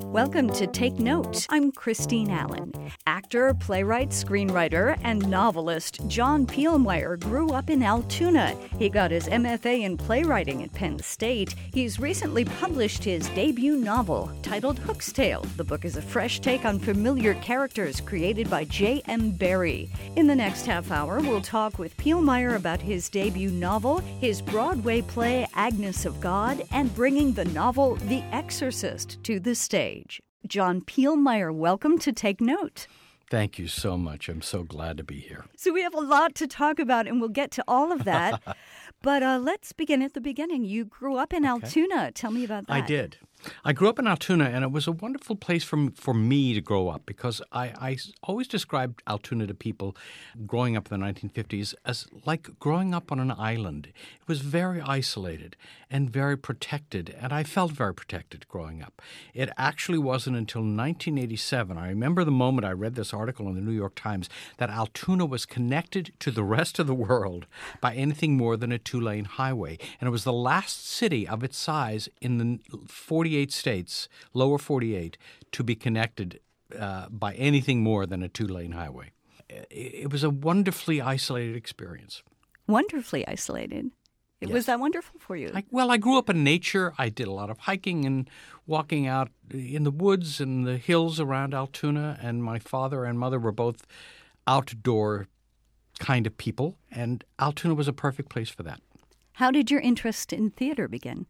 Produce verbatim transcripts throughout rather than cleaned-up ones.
Welcome to Take Note. I'm Christine Allen. Actor, playwright, screenwriter, and novelist John Piehlmeyer grew up in Altoona. He got his M F A in playwriting at Penn State. He's recently published his debut novel titled Hook's Tale. The book is a fresh take on familiar characters created by J M Barrie. In the next half hour, we'll talk with Piehlmeyer about his debut novel, his Broadway play Agnes of God, and bringing the novel The Exorcist to the stage. John Piehlmeyer, welcome to Take Note. Thank you so much. I'm so glad to be here. So we have a lot to talk about, and we'll get to all of that. But uh, let's begin at the beginning. You grew up in okay. Altoona. Tell me about that. I did. I grew up in Altoona, and it was a wonderful place for, for me to grow up because I, I always described Altoona to people growing up in the nineteen fifties as like growing up on an island. It was very isolated and very protected, and I felt very protected growing up. It actually wasn't until nineteen eighty-seven, I remember the moment I read this article in the New York Times, that Altoona was connected to the rest of the world by anything more than a two-lane highway. And it was the last city of its size in the forty-eight states, lower forty-eight, to be connected uh, by anything more than a two-lane highway. It was a wonderfully isolated experience. Wonderfully isolated? It Yes. Was that wonderful for you? I, well, I grew up in nature. I did a lot of hiking and walking out in the woods and the hills around Altoona, and my father and mother were both outdoor kind of people, and Altoona was a perfect place for that. How did your interest in theater begin?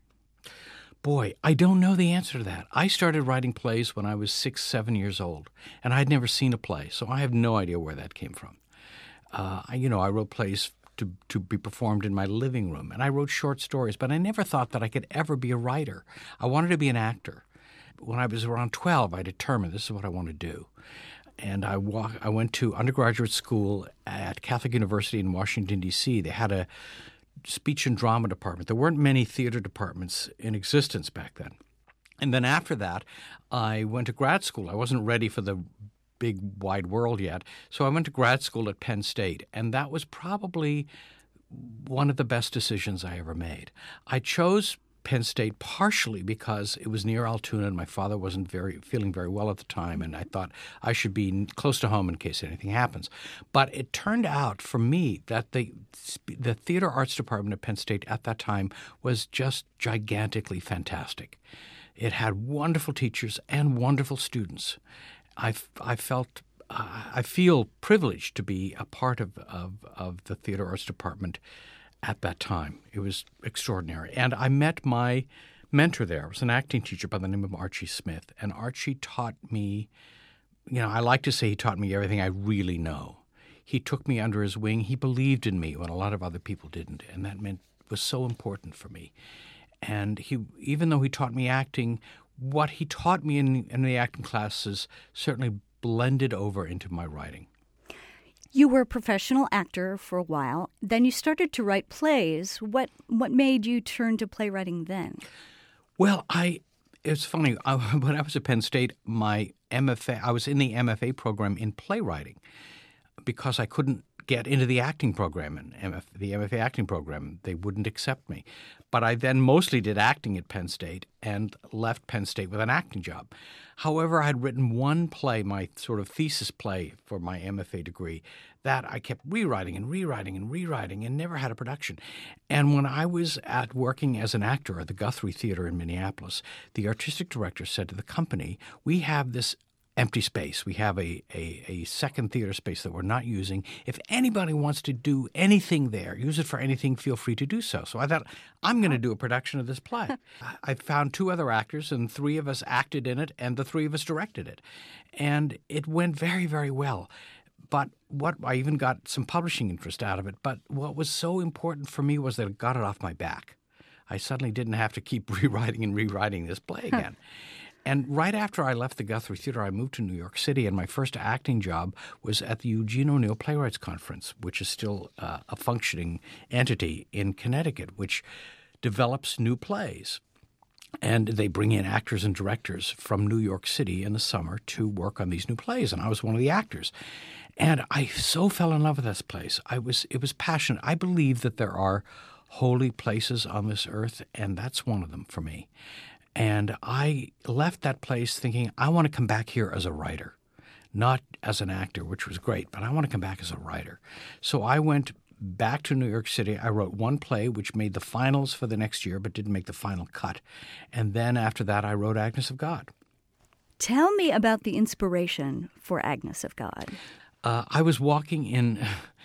Boy, I don't know the answer to that. I started writing plays when I was six, seven years old, and I'd never seen a play, so I have no idea where that came from. Uh, I, you know, I wrote plays to, to be performed in my living room, and I wrote short stories, but I never thought that I could ever be a writer. I wanted to be an actor. When I was around twelve, I determined this is what I want to do. And I, walk, I went to undergraduate school at Catholic University in Washington, D C They had a speech and drama department. There weren't many theater departments in existence back then. And then after that, I went to grad school. I wasn't ready for the big wide world yet. So I went to grad school at Penn State, and that was probably one of the best decisions I ever made. I chose Penn State partially because it was near Altoona and my father wasn't very feeling very well at the time, and I thought I should be close to home in case anything happens. But it turned out for me that the the theater arts department at Penn State at that time was just gigantically fantastic. It had wonderful teachers and wonderful students. I, I felt uh, I feel privileged to be a part of, of, of the theater arts department at that time. It was extraordinary. And I met my mentor there. It was an acting teacher by the name of Archie Smith. And Archie taught me, you know, I like to say he taught me everything I really know. He took me under his wing. He believed in me when a lot of other people didn't. And that meant was so important for me. And he, even though he taught me acting, what he taught me in, in the acting classes certainly blended over into my writing. You were a professional actor for a while. Then you started to write plays. What what made you turn to playwriting then? Well, I it's funny. I, when I was at Penn State, my M F A, I was in the M F A program in playwriting because I couldn't get into the acting program and M F, the M F A acting program. They wouldn't accept me. But I then mostly did acting at Penn State and left Penn State with an acting job. However, I had written one play, my sort of thesis play for my M F A degree, that I kept rewriting and rewriting and rewriting and never had a production. And when I was at working as an actor at the Guthrie Theater in Minneapolis, the artistic director said to the company, we have this empty space. We have a, a, a second theater space that we're not using. If anybody wants to do anything there, use it for anything, feel free to do so. So I thought, I'm going to do a production of this play. I found two other actors, and three of us acted in it, and the three of us directed it. And it went very, very well. But what I even got some publishing interest out of it. But what was so important for me was that it got it off my back. I suddenly didn't have to keep rewriting and rewriting this play again. And right after I left the Guthrie Theater, I moved to New York City, and my first acting job was at the Eugene O'Neill Playwrights Conference, which is still uh, a functioning entity in Connecticut, which develops new plays. And they bring in actors and directors from New York City in the summer to work on these new plays, and I was one of the actors. And I so fell in love with this place. I was it was passionate. I believe that there are holy places on this earth, and that's one of them for me. And I left that place thinking, I want to come back here as a writer, not as an actor, which was great, but I want to come back as a writer. So I went back to New York City. I wrote one play which made the finals for the next year but didn't make the final cut. And then after that, I wrote Agnes of God. Tell me about the inspiration for Agnes of God. Uh, I was walking in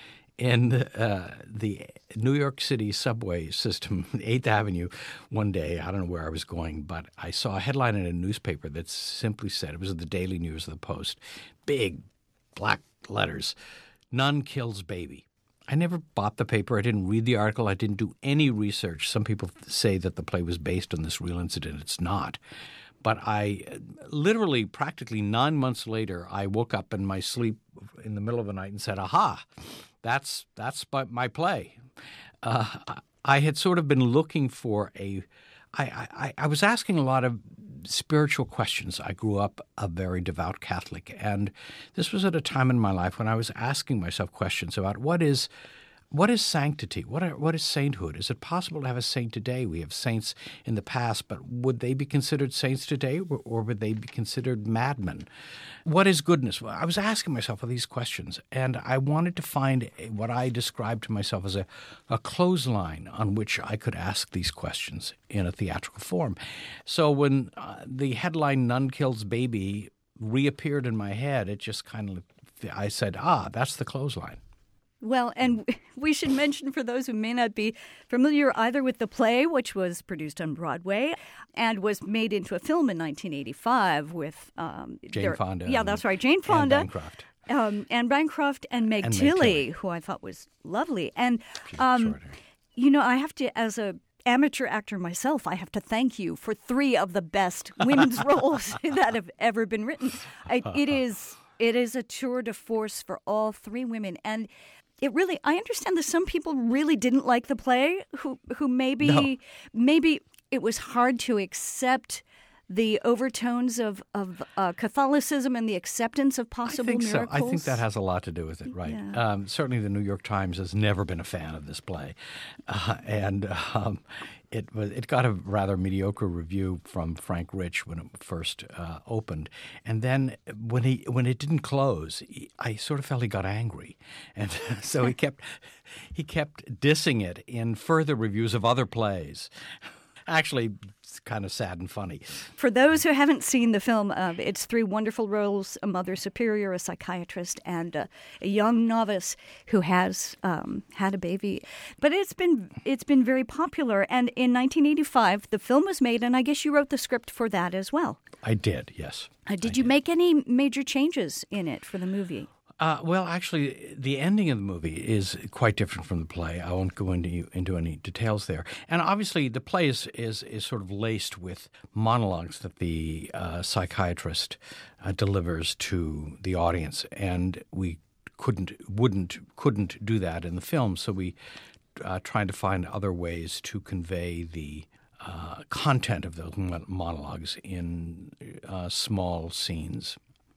in uh, the New York City subway system, eighth Avenue, one day. I don't know where I was going, but I saw a headline in a newspaper that simply said, it was the Daily News of the Post, big black letters, "Nun kills baby." I never bought the paper. I didn't read the article. I didn't do any research. Some people say that the play was based on this real incident. It's not. But I literally, practically nine months later, I woke up in my sleep in the middle of the night and said, aha, that's that's my play. Uh, I had sort of been looking for a I, I, I was asking a lot of spiritual questions. I grew up a very devout Catholic, and this was at a time in my life when I was asking myself questions about what is What is sanctity? What are, what is sainthood? Is it possible to have a saint today? We have saints in the past, but would they be considered saints today, or, or would they be considered madmen? What is goodness? Well, I was asking myself all these questions, and I wanted to find what I described to myself as a, a clothesline on which I could ask these questions in a theatrical form. So when uh, the headline "Nun Kills Baby" reappeared in my head, it just kind of – I said, ah, that's the clothesline. Well, and we should mention for those who may not be familiar either with the play, which was produced on Broadway and was made into a film in nineteen eighty-five with um, Jane their, Fonda. Yeah, that's right, Jane Fonda. Anne Bancroft. Um, Anne Bancroft and Meg and Tilly, Meg Tilly, who I thought was lovely. And, She's um, short hair. you know, I have to, as a amateur actor myself, I have to thank you for three of the best women's roles that have ever been written. I, it is it is a tour de force for all three women. And it really, I understand that some people really didn't like the play, who who maybe No. maybe it was hard to accept the overtones of of uh, Catholicism and the acceptance of possible I think miracles. so. I think that has a lot to do with it, right? Yeah. Um, certainly, the New York Times has never been a fan of this play, uh, and um, it was it got a rather mediocre review from Frank Rich when it first uh, opened, and then when he when it didn't close, he, I sort of felt he got angry, and so he kept he kept dissing it in further reviews of other plays. Actually, it's kind of sad and funny. For those who haven't seen the film, uh, it's three wonderful roles: a mother superior, a psychiatrist, and uh, a young novice who has um, had a baby. But it's been it's been very popular. And in nineteen eighty-five, the film was made, and I guess you wrote the script for that as well. I did, yes. Uh, did I you did. make any major changes in it for the movie? Uh, well, actually, the ending of the movie is quite different from the play. I won't go into into any details there. And obviously, the play is is, is sort of laced with monologues that the uh, psychiatrist uh, delivers to the audience, and we couldn't wouldn't couldn't do that in the film. So we uh, tried to find other ways to convey the uh, content of those monologues in uh, small scenes.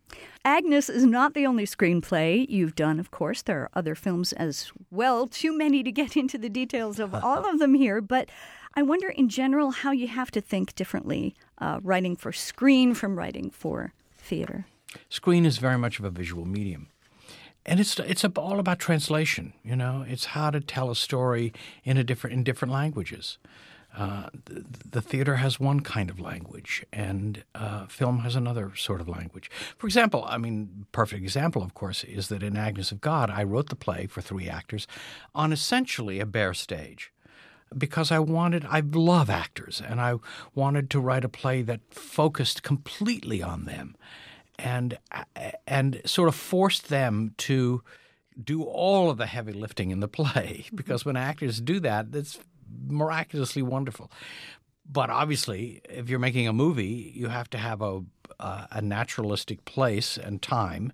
Agnes is not the only screenplay you've done, of course. There are other films as well, too many to get into the details of all of them here. But I wonder, in general, how you have to think differently uh, writing for screen from writing for theater. Screen is very much of a visual medium. And it's it's all about translation, you know. It's how to tell a story in a different in different languages. Uh, the, the theater has one kind of language, and uh, film has another sort of language. For example, I mean, perfect example, of course, is that in Agnes of God, I wrote the play for three actors on essentially a bare stage, because I wanted, I love actors, and I wanted to write a play that focused completely on them, and and sort of forced them to do all of the heavy lifting in the play, because when actors do that, that's miraculously wonderful. But obviously, if you're making a movie, you have to have a uh, a naturalistic place and time.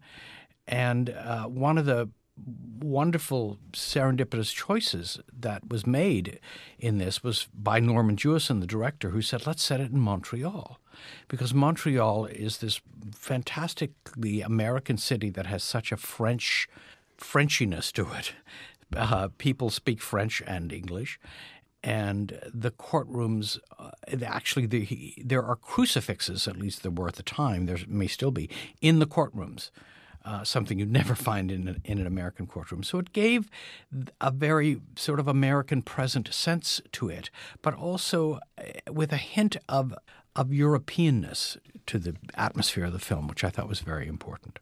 And uh, one of the wonderful serendipitous choices that was made in this was by Norman Jewison, the director, who said, let's set it in Montreal. Because Montreal is this fantastically American city that has such a French Frenchiness to it. Uh, people speak French and English. And the courtrooms, uh, actually, the, there are crucifixes, at least there were at the time, there may still be, in the courtrooms, uh, something you'd never find in an, in an American courtroom. So it gave a very sort of American present sense to it, but also with a hint of, of Europeanness to the atmosphere of the film, which I thought was very important.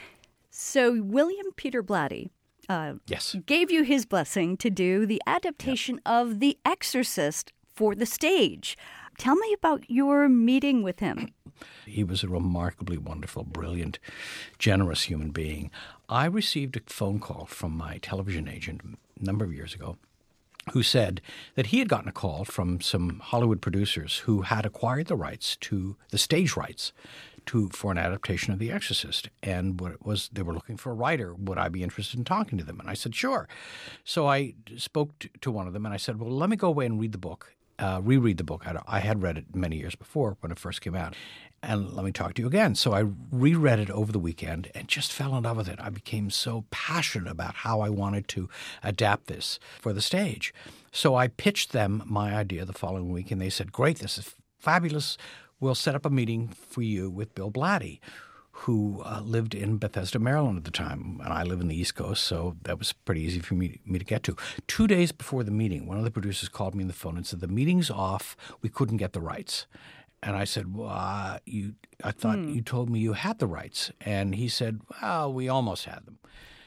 So William Peter Blatty Uh, yes. gave you his blessing to do the adaptation yep. of The Exorcist for the stage. Tell me about your meeting with him. He was a remarkably wonderful, brilliant, generous human being. I received a phone call from my television agent a number of years ago who said that he had gotten a call from some Hollywood producers who had acquired the rights to the stage rights to for an adaptation of The Exorcist. And what it was, they were looking for a writer. Would I be interested in talking to them? And I said, sure. So I spoke to, to one of them and I said, well, let me go away and read the book, uh, reread the book. I, I had read it many years before when it first came out. And let me talk to you again. So I reread it over the weekend and just fell in love with it. I became so passionate about how I wanted to adapt this for the stage. So I pitched them my idea the following week, and they said, great, this is fabulous. We'll set up a meeting for you with Bill Blatty, who uh, lived in Bethesda, Maryland at the time. And I live in the East Coast, so that was pretty easy for me, me to get to. Two days before the meeting, one of the producers called me on the phone and said, the meeting's off. We couldn't get the rights. And I said, well, uh, you, I thought hmm. you told me you had the rights. And he said, well, we almost had them.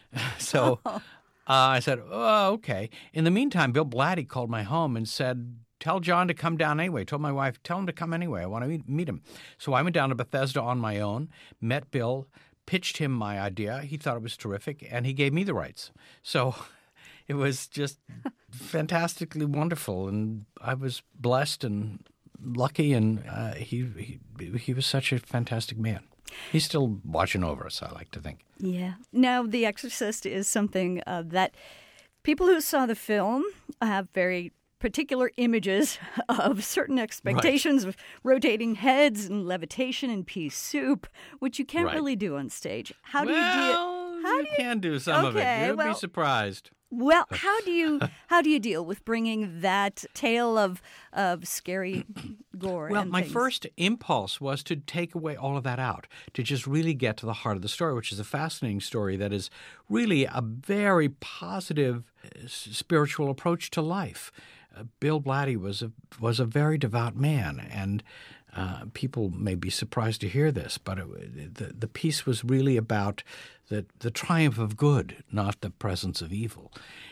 so uh, I said, oh, okay. In the meantime, Bill Blatty called my home and said, tell John to come down anyway. Told my wife, tell him to come anyway. I want to meet, meet him. So I went down to Bethesda on my own, met Bill, pitched him my idea. He thought it was terrific, and he gave me the rights. So it was just fantastically wonderful, and I was blessed and lucky, and uh, he, he he was such a fantastic man. He's still watching over us, I like to think. Yeah. Now, The Exorcist is something uh, that people who saw the film have very particular images of certain expectations right. of rotating heads and levitation and pea soup, which you can't right. really do on stage. How do well, you deal? How you do you... can do some okay, of it. You'll well, be surprised. Well, how do you how do you deal with bringing that tale of of scary gore? Well, and my things? first impulse was to take away all of that out, to just really get to the heart of the story, which is a fascinating story that is really a very positive uh, spiritual approach to life. Uh, Bill Blatty was a was a very devout man, and uh, people may be surprised to hear this, but it, the the piece was really about the the triumph of good, not the presence of evil.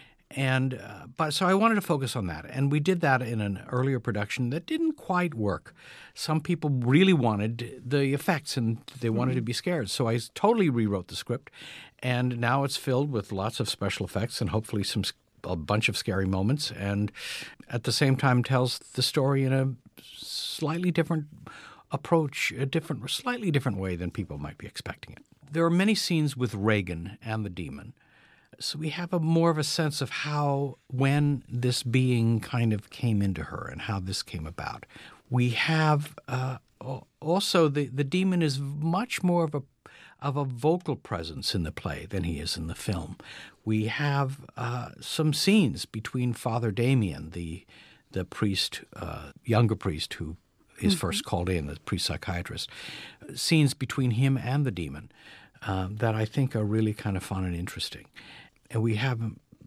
And uh, but so I wanted to focus on that, and we did that in an earlier production that didn't quite work. Some people really wanted the effects, and they wanted mm-hmm. to be scared. So I totally rewrote the script, and now it's filled with lots of special effects and hopefully some a bunch of scary moments, and at the same time tells the story in a slightly different approach, a different, slightly different way than people might be expecting it. There are many scenes with Regan and the demon. So we have a more of a sense of how, when this being kind of came into her and how this came about. We have uh, also the, the demon is much more of a of a vocal presence in the play than he is in the film. We have uh, some scenes between Father Damien, the the priest, uh, younger priest who is mm-hmm. first called in, the priest psychiatrist, scenes between him and the demon uh, that I think are really kind of fun and interesting. And we have,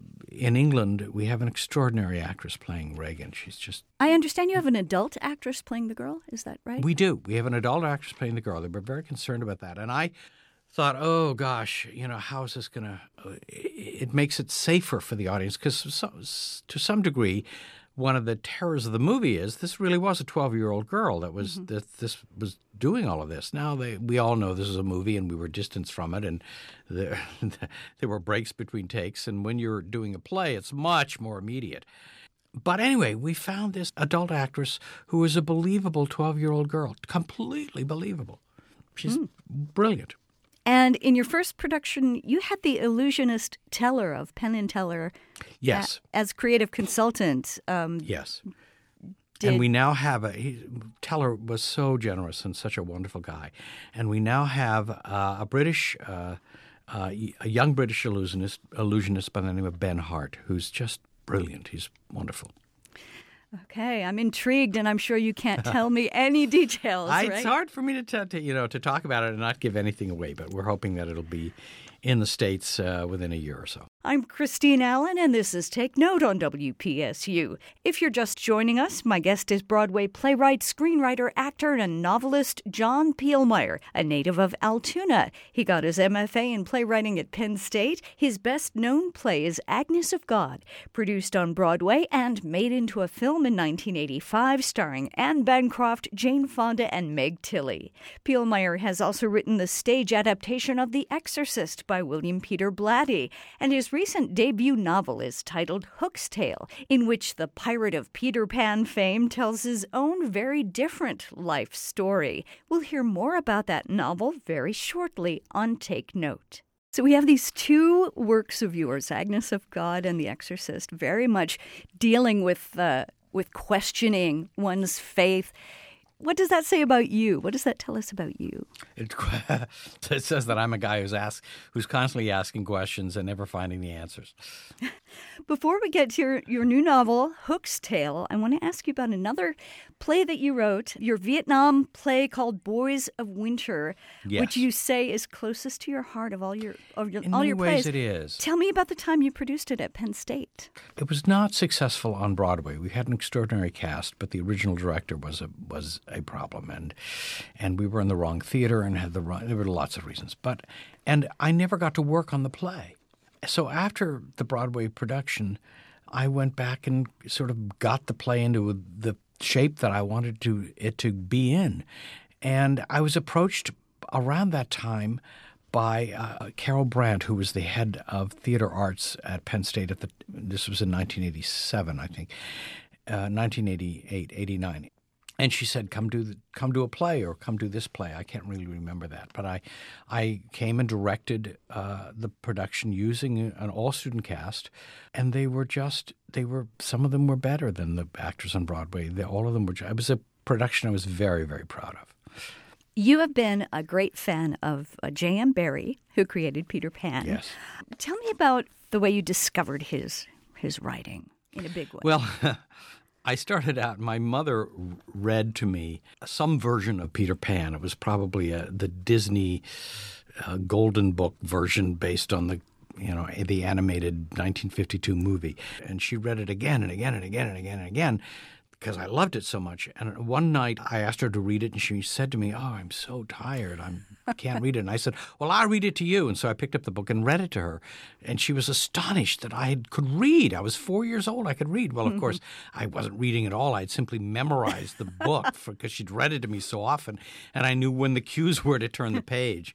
in England, we have an extraordinary actress playing Regan. She's just... I understand you have an adult actress playing the girl. Is that right? We do. We have an adult actress playing the girl. They were very concerned about that. And I thought, oh, gosh, you know, how is this going to... It makes it safer for the audience because so, to some degree, one of the terrors of the movie is this really was a twelve-year-old girl that was mm-hmm. that this was doing all of this. Now, they, we all know this is a movie and we were distanced from it, and there, there were breaks between takes. And when you're doing a play, it's much more immediate. But anyway, we found this adult actress who is a believable twelve-year-old girl, completely believable. She's mm. brilliant. And in your first production, you had the illusionist Teller of Penn and Teller yes. a, as creative consultant. Um, yes. Did... And we now have a he, Teller was so generous and such a wonderful guy. And we now have uh, a British, uh, uh, a young British illusionist, illusionist by the name of Ben Hart, who's just brilliant. He's wonderful. Okay, I'm intrigued, and I'm sure you can't tell me any details, I, right? It's hard for me to, t- to, you know, to talk about it and not give anything away, but we're hoping that it'll be in the States uh, within a year or so. I'm Christine Allen, and this is Take Note on W P S U. If you're just joining us, my guest is Broadway playwright, screenwriter, actor, and novelist John Piehlmeyer, a native of Altoona. He got his M F A in playwriting at Penn State. His best-known play is Agnes of God, produced on Broadway and made into a film in nineteen eighty-five starring Anne Bancroft, Jane Fonda, and Meg Tilly. Piehlmeyer has also written the stage adaptation of The Exorcist by William Peter Blatty, and his recent debut novel is titled Hook's Tale, in which the pirate of Peter Pan fame tells his own very different life story. We'll hear more about that novel very shortly on Take Note. So we have these two works of yours, Agnes of God and The Exorcist, very much dealing with uh, with questioning one's faith. What does that say about you? What does that tell us about you? It, it says that I'm a guy who's ask, who's constantly asking questions and never finding the answers. Before we get to your, your new novel, Hook's Tale, I want to ask you about another play that you wrote, your Vietnam play called Boys of Winter, yes. which you say is closest to your heart of all your of your, In all many your ways plays. it is. Tell me about the time you produced it at Penn State. It was not successful on Broadway. We had an extraordinary cast, but the original director was a was a problem, and and we were in the wrong theater and had the wrong. There were lots of reasons, but and I never got to work on the play. So after the Broadway production, I went back and sort of got the play into the shape that I wanted to it to be in, and I was approached around that time by uh, Carol Brandt, who was the head of theater arts at Penn State at the. This was in nineteen eighty-seven, I think, uh, nineteen eighty-eight, eighty-nine. And she said, "Come do the, come do a play, or come do this play." I can't really remember that, but I, I came and directed uh, the production using an all-student cast, and they were just they were some of them were better than the actors on Broadway. They, all of them were. It was a production I was very very proud of. You have been a great fan of uh, J M. Barrie, who created Peter Pan. Yes. Tell me about the way you discovered his his writing in a big way. Well. I started out, my mother read to me some version of Peter Pan. It was probably a, the Disney uh, Golden Book version based on the, you know, the animated nineteen fifty-two movie. And she read it again and again and again and again and again because I loved it so much. And one night I asked her to read it, and she said to me, "Oh, I'm so tired. I'm, I can't read it." And I said, "Well, I'll read it to you." And so I picked up the book and read it to her. And she was astonished that I could read. I was four years old. I could read. Well, of mm-hmm. course, I wasn't reading at all. I'd simply memorized the book because she'd read it to me so often. And I knew when the cues were to turn the page.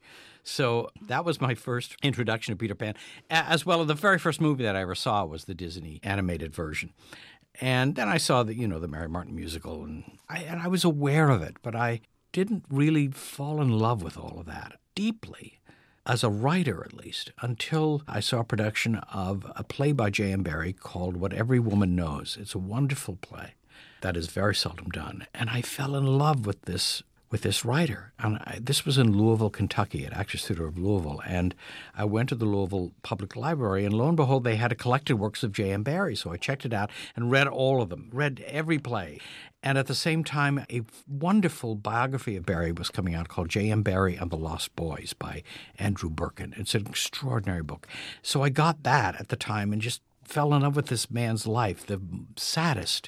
So that was my first introduction to Peter Pan. As well as the very first movie that I ever saw was the Disney animated version. And then I saw the, you know, the Mary Martin musical, and I, and I was aware of it, but I didn't really fall in love with all of that deeply, as a writer at least, until I saw a production of a play by J M. Barrie called What Every Woman Knows. It's a wonderful play that is very seldom done, and I fell in love with this with this writer. And I, this was in Louisville, Kentucky, at Actors Theater of Louisville. And I went to the Louisville Public Library, and lo and behold, they had a collected works of J M. Barrie. So I checked it out and read all of them, read every play. And at the same time, a wonderful biography of Barrie was coming out called J M. Barrie and the Lost Boys by Andrew Birkin. It's an extraordinary book. So I got that at the time and just fell in love with this man's life, the saddest,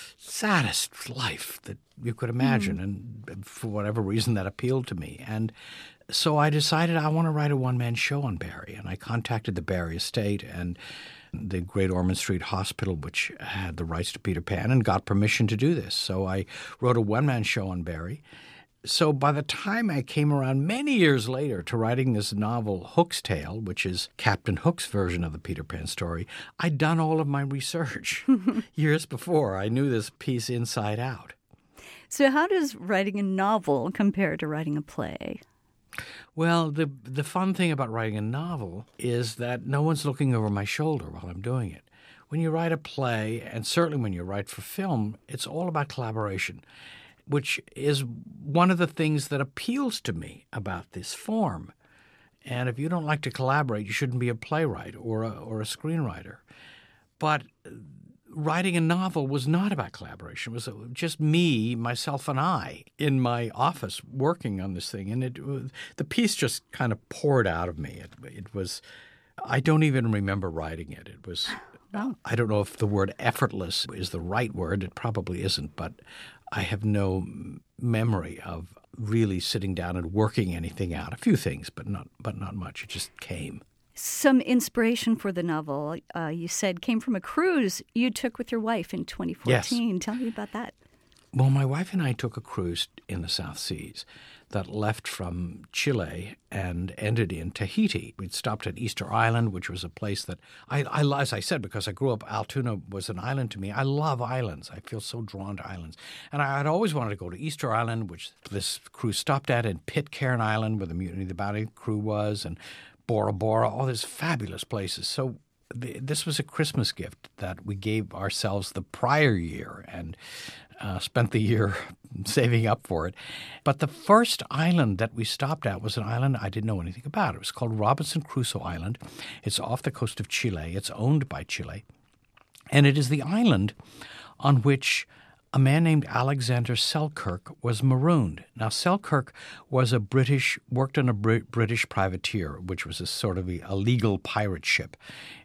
saddest life that you could imagine. Mm. And for whatever reason, that appealed to me. And so I decided I want to write a one-man show on Barrie. And I contacted the Barrie estate and the Great Ormond Street Hospital, which had the rights to Peter Pan, and got permission to do this. So I wrote a one-man show on Barrie. So by the time I came around many years later to writing this novel, Hook's Tale, which is Captain Hook's version of the Peter Pan story, I'd done all of my research years before. I knew this piece inside out. So how does writing a novel compare to writing a play? Well, the the fun thing about writing a novel is that no one's looking over my shoulder while I'm doing it. When you write a play, and certainly when you write for film, it's all about collaboration, which is one of the things that appeals to me about this form. And if you don't like to collaborate, you shouldn't be a playwright or a, or a screenwriter. But writing a novel was not about collaboration. It was just me, myself, and I in my office working on this thing. And it the piece just kind of poured out of me. It, it was – I don't even remember writing it. It was wow. – I don't know if the word effortless is the right word. It probably isn't, but I have no memory of really sitting down and working anything out. A few things, but not but not much. It just came. Some inspiration for the novel, uh, you said, came from a cruise you took with your wife in twenty fourteen. Yes. Tell me about that. Well, my wife and I took a cruise in the South Seas that left from Chile and ended in Tahiti. We'd stopped at Easter Island, which was a place that, I, I, as I said, because I grew up, Altoona was an island to me. I love islands. I feel so drawn to islands. And I had always wanted to go to Easter Island, which this cruise stopped at, and Pitcairn Island, where the Mutiny of the Bounty crew was, and Bora Bora, all these fabulous places. So th- this was a Christmas gift that we gave ourselves the prior year and uh, spent the year saving up for it. But the first island that we stopped at was an island I didn't know anything about. It was called Robinson Crusoe Island. It's off the coast of Chile. It's owned by Chile. And it is the island on which a man named Alexander Selkirk was marooned. Now, Selkirk was a British, worked on a Br- British privateer, which was a sort of a, a legal pirate ship.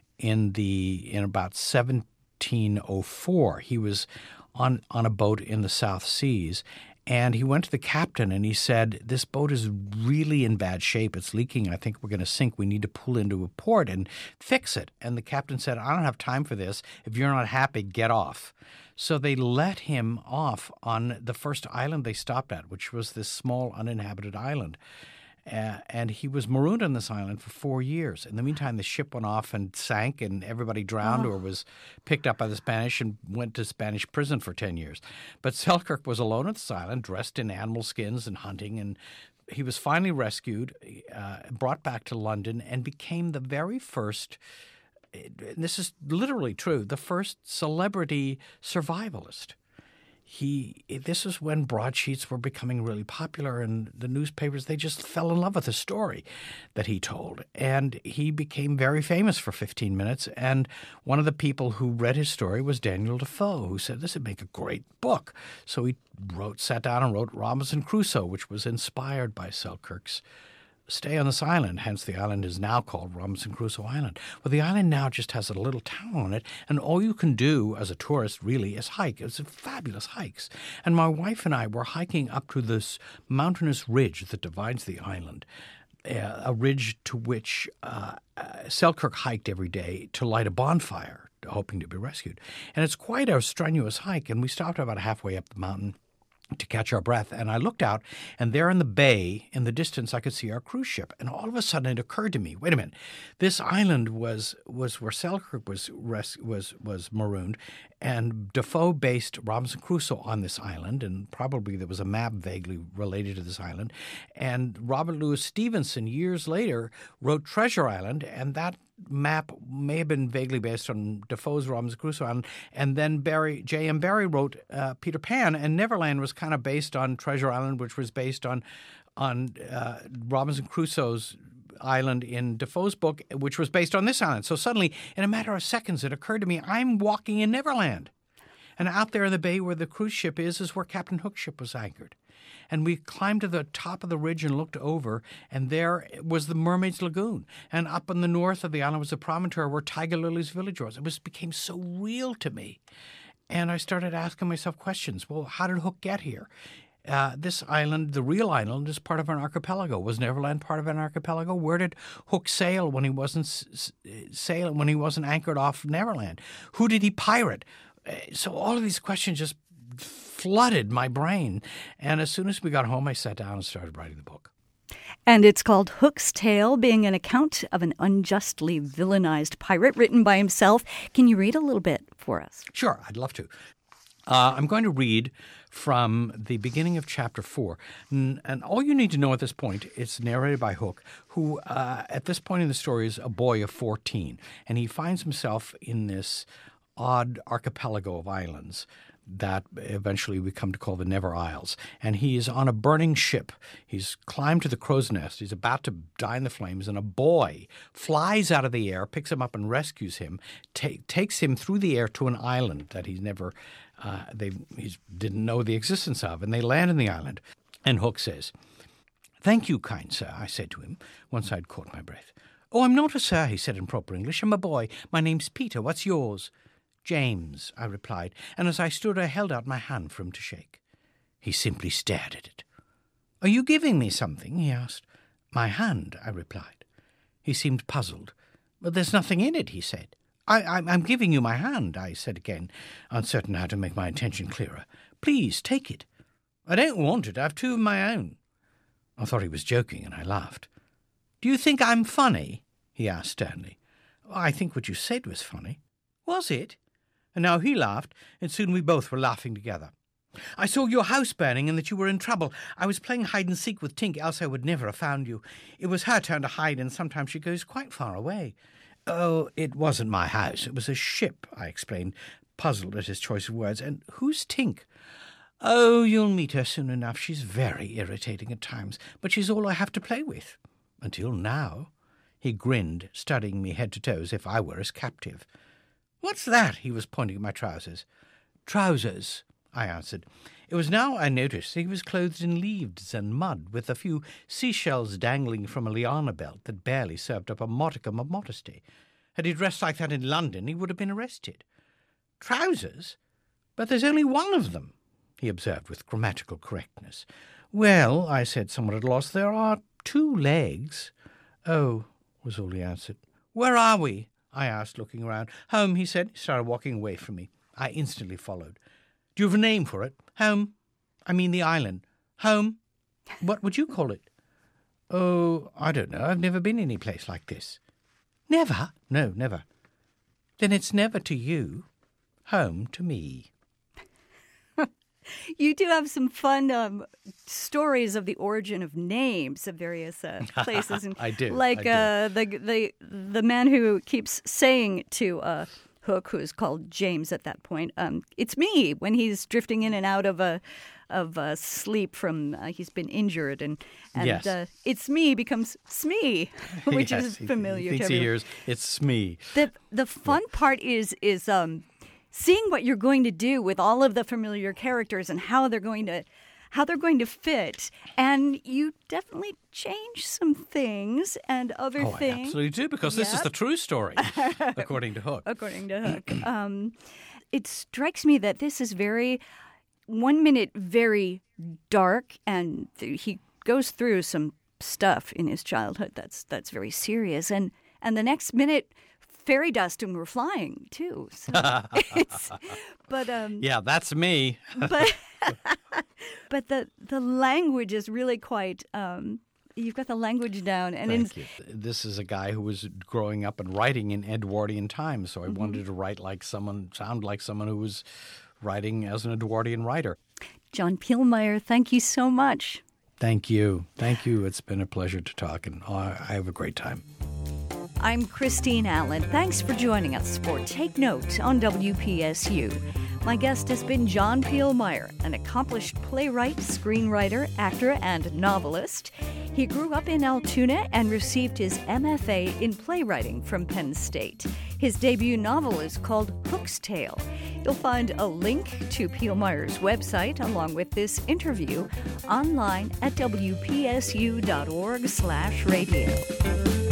In the in about seventeen oh four, he was on on a boat in the South Seas, and he went to the captain and he said, "This boat is really in bad shape. It's leaking. I think we're going to sink. We need to pull into a port and fix it." And the captain said, "I don't have time for this. If you're not happy, get off." So they let him off on the first island they stopped at, which was this small uninhabited island. Uh, and he was marooned on this island for four years. In the meantime, the ship went off and sank, and everybody drowned oh. or was picked up by the Spanish and went to Spanish prison for ten years. But Selkirk was alone at this island, dressed in animal skins and hunting, and he was finally rescued, uh, brought back to London, and became the very first – this is literally true, the first celebrity survivalist. He. This is when broadsheets were becoming really popular, and the newspapers, they just fell in love with the story that he told. And he became very famous for fifteen minutes, and one of the people who read his story was Daniel Defoe, who said this would make a great book. So he wrote, sat down and wrote Robinson Crusoe, which was inspired by Selkirk's stay on this island, hence the island is now called Robinson Crusoe Island. Well, the island now just has a little town on it, and all you can do as a tourist really is hike. It's fabulous hikes. And my wife and I were hiking up to this mountainous ridge that divides the island, uh, a ridge to which uh, uh, Selkirk hiked every day to light a bonfire, hoping to be rescued. And it's quite a strenuous hike, and we stopped about halfway up the mountain to catch our breath, and I looked out, and there in the bay, in the distance, I could see our cruise ship. And all of a sudden, it occurred to me: wait a minute, this island was was where Selkirk was res- was was marooned, and Defoe based Robinson Crusoe on this island, and probably there was a map vaguely related to this island. And Robert Louis Stevenson, years later, wrote Treasure Island, and that map may have been vaguely based on Defoe's Robinson Crusoe Island. And then Barry, J M. Barrie wrote uh, Peter Pan, and Neverland was kind of based on Treasure Island, which was based on on uh, Robinson Crusoe's island in Defoe's book, which was based on this island. So suddenly, in a matter of seconds, it occurred to me, I'm walking in Neverland. And out there in the bay where the cruise ship is, is where Captain Hook's ship was anchored. And we climbed to the top of the ridge and looked over, and there was the Mermaid's Lagoon. And up in the north of the island was a promontory where Tiger Lily's village was. It was became so real to me. And I started asking myself questions. Well, how did Hook get here? Uh, this island, the real island, is part of an archipelago. Was Neverland part of an archipelago? Where did Hook sail when he wasn't s- sail when he wasn't anchored off Neverland? Who did he pirate? Uh, so all of these questions just flooded my brain. And as soon as we got home, I sat down and started writing the book. And it's called Hook's Tale, being an account of an unjustly villainized pirate written by himself. Can you read a little bit for us? Sure, I'd love to. Uh, I'm going to read from the beginning of chapter four. And, and all you need to know at this point, it's narrated by Hook, who uh, at this point in the story is a boy of fourteen. And he finds himself in this odd archipelago of islands that eventually we come to call the Never Isles. And he is on a burning ship. He's climbed to the crow's nest. He's about to die in the flames, and a boy flies out of the air, picks him up and rescues him, ta- takes him through the air to an island that he's never uh, they he didn't know the existence of. And they land on the island. And Hook says, "Thank you, kind sir," I said to him, once I'd caught my breath. "Oh, I'm not a sir," he said in proper English. "I'm a boy. My name's Peter. What's yours?" "James," I replied, and as I stood I held out my hand for him to shake. He simply stared at it. "Are you giving me something?" he asked. "My hand," I replied. He seemed puzzled. "But there's nothing in it," he said. I, I, I'm giving you my hand," I said again, uncertain how to make my intention clearer. "Please, take it." "I don't want it. I've two of my own." I thought he was joking, and I laughed. "Do you think I'm funny?" he asked sternly. "I think what you said was funny." "Was it?" And now he laughed, and soon we both were laughing together. "I saw your house burning and that you were in trouble. I was playing hide-and-seek with Tink, else I would never have found you. It was her turn to hide, and sometimes she goes quite far away." "Oh, it wasn't my house. It was a ship," I explained, puzzled at his choice of words. "And who's Tink?" "Oh, you'll meet her soon enough. She's very irritating at times, but she's all I have to play with. Until now." He grinned, studying me head to toe as if I were his captive. "What's that?" He was pointing at my trousers. "Trousers," I answered. It was now I noticed he was clothed in leaves and mud, with a few seashells dangling from a liana belt that barely served up a modicum of modesty. Had he dressed like that in London, he would have been arrested. "Trousers? But there's only one of them," he observed with grammatical correctness. "Well," I said, somewhat at a loss, "there are two legs." "Oh," was all he answered. "Where are we?" I asked, looking around. "Home," he said. He started walking away from me. I instantly followed. "Do you have a name for it?" "Home. I mean the island." "Home? What would you call it?" "Oh, I don't know. I've never been any place like this." "Never?" "No, never." "Then it's never to you. Home to me." You do have some fun um, stories of the origin of names of various uh, places. And I do. Like I do. Uh, the the the man who keeps saying to uh, Hook, who's called James at that point, um, "It's me," when he's drifting in and out of a of uh, sleep from uh, he's been injured, and and Yes. uh, "It's me" becomes Smee, which Yes, is he- familiar he thinks to he everyone. hears it's Smee. The the fun part is is um, seeing what you're going to do with all of the familiar characters and how they're going to how they're going to fit. And you definitely change some things and other Oh, I things. absolutely do, because this is Yep. the true story, according to Hook. According to Hook. um, it strikes me that this is very, one minute, very dark, and th- he goes through some stuff in his childhood that's that's very serious. And, and the next minute, fairy dust and we're flying, too. So it's, but, um, Yeah, that's me. but, but the, the language is really quite... Um, You've got the language down. And Thank in, you. This is a guy who was growing up and writing in Edwardian times, so I Mm-hmm. wanted to write like someone, sound like someone who was writing as an Edwardian writer. John Pielmeyer, thank you so much. Thank you. Thank you. It's been a pleasure to talk, and I I have a great time. I'm Christine Allen. Thanks for joining us for Take Note on W P S U. My guest has been John Pielmeyer, an accomplished playwright, screenwriter, actor, and novelist. He grew up in Altoona and received his M F A in playwriting from Penn State. His debut novel is called Hook's Tale. You'll find a link to Pielmeyer's website along with this interview online at W P S U dot org slash radio.